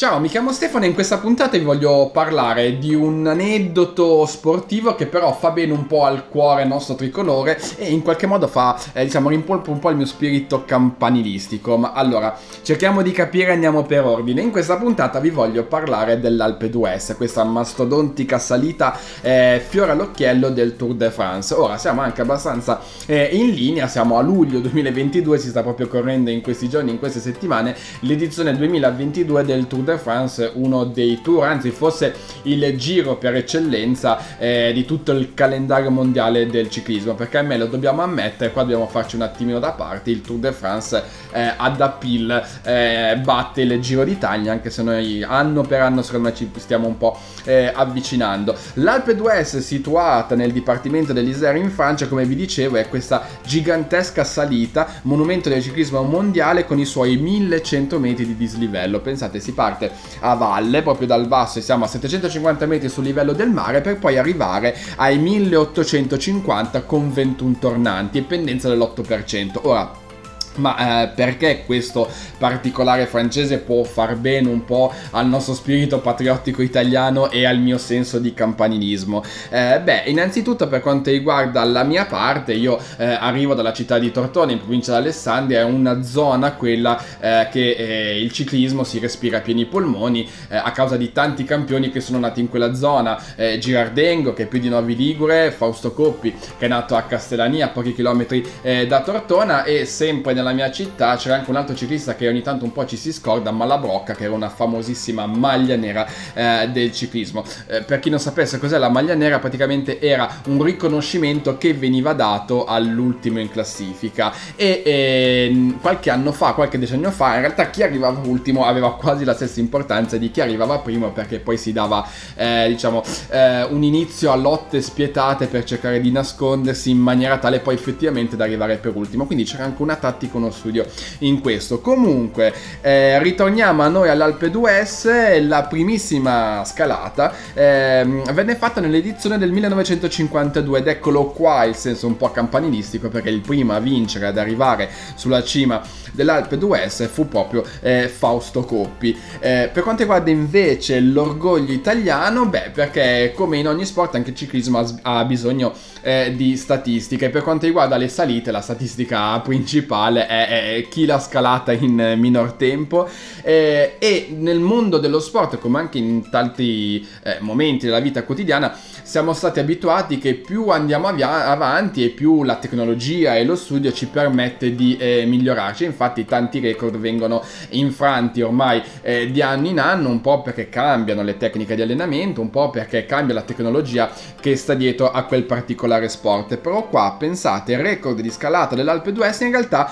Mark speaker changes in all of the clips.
Speaker 1: Ciao, mi chiamo Stefano e in questa puntata vi voglio parlare di un aneddoto sportivo che però fa bene un po' al cuore nostro tricolore e in qualche modo fa, rimpolpa un po' il mio spirito campanilistico. Ma allora, cerchiamo di capire, andiamo per ordine. In questa puntata vi voglio parlare dell'Alpe d'Huez, questa mastodontica salita fiore all'occhiello del Tour de France. Ora, siamo anche abbastanza in linea, siamo a luglio 2022, si sta proprio correndo in questi giorni, in queste settimane, l'edizione 2022 del Tour de France, uno dei tour, anzi forse il giro per eccellenza di tutto il calendario mondiale del ciclismo, perché a me lo dobbiamo ammettere, qua dobbiamo farci un attimino da parte, il Tour de France ad appeal batte il Giro d'Italia, anche se noi anno per anno secondo me ci stiamo un po' avvicinando. L'Alpe d'Huez, situata nel dipartimento dell'Isère in Francia, come vi dicevo, è questa gigantesca salita, monumento del ciclismo mondiale, con i suoi 1100 metri di dislivello. Pensate, si parte a valle, proprio dal basso, e siamo a 750 metri sul livello del mare, per poi arrivare ai 1850 con 21 tornanti e pendenza dell'8%. Ora, perché questo particolare francese può far bene un po' al nostro spirito patriottico italiano e al mio senso di campanilismo? Innanzitutto, per quanto riguarda la mia parte, io arrivo dalla città di Tortona, in provincia di Alessandria. È una zona quella che il ciclismo si respira a pieni polmoni a causa di tanti campioni che sono nati in quella zona. Girardengo, che è più di Novi Ligure, Fausto Coppi, che è nato a Castellania, a pochi chilometri da Tortona, e sempre nella mia città c'era anche un altro ciclista che ogni tanto un po' ci si scorda, Malabrocca, che era una famosissima maglia nera del ciclismo. Per chi non sapesse cos'è la maglia nera, praticamente era un riconoscimento che veniva dato all'ultimo in classifica, e qualche decennio fa in realtà chi arrivava ultimo aveva quasi la stessa importanza di chi arrivava primo, perché poi si dava un inizio a lotte spietate per cercare di nascondersi in maniera tale poi effettivamente da arrivare per ultimo. Quindi c'era anche una tattica, uno studio in questo. Comunque ritorniamo a noi all'Alpe d'Huez. La primissima scalata venne fatta nell'edizione del 1952 ed eccolo qua il senso un po' campanilistico, perché il primo a vincere, ad arrivare sulla cima dell'Alpe d'Huez, fu proprio Fausto Coppi. Per quanto riguarda invece l'orgoglio italiano, perché come in ogni sport anche il ciclismo ha bisogno di statistiche. Per quanto riguarda le salite, la statistica principale è chi l'ha scalata in minor tempo, e nel mondo dello sport, come anche in tanti momenti della vita quotidiana, siamo stati abituati che più andiamo avanti e più la tecnologia e lo studio ci permette di migliorarci. Infatti tanti record vengono infranti ormai di anno in anno, un po' perché cambiano le tecniche di allenamento, un po' perché cambia la tecnologia che sta dietro a quel particolare sport. Però qua pensate, il record di scalata dell'Alpe d'Huez in realtà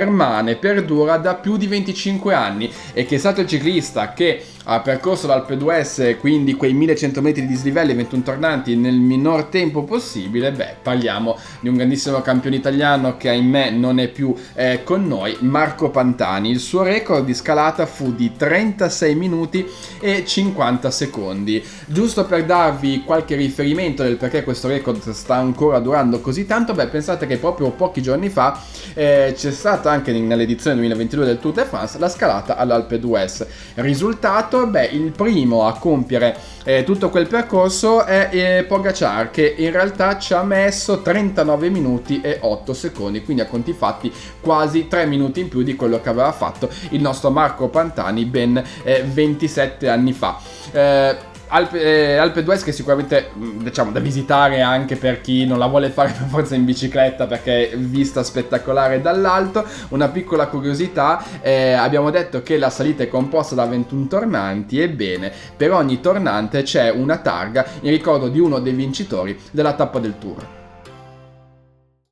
Speaker 1: perdura da più di 25 anni, e che è stato il ciclista che ha percorso l'Alpe d'Huez, quindi quei 1100 metri di dislivello e 21 tornanti nel minor tempo possibile. Parliamo di un grandissimo campione italiano che ahimè non è più con noi, Marco Pantani. Il suo record di scalata fu di 36 minuti e 50 secondi. Giusto per darvi qualche riferimento del perché questo record sta ancora durando così tanto, pensate che proprio pochi giorni fa c'è stata anche nell'edizione 2022 del Tour de France la scalata all'Alpe d'Huez. Risultato, il primo a compiere tutto quel percorso è Pogacar, che in realtà ci ha messo 39 minuti e 8 secondi, quindi a conti fatti quasi 3 minuti in più di quello che aveva fatto il nostro Marco Pantani ben 27 anni fa. Alpe d'Huez, che sicuramente da visitare anche per chi non la vuole fare per forza in bicicletta, perché è vista spettacolare dall'alto. Una piccola curiosità, abbiamo detto che la salita è composta da 21 tornanti. Ebbene, per ogni tornante c'è una targa in ricordo di uno dei vincitori della tappa del Tour.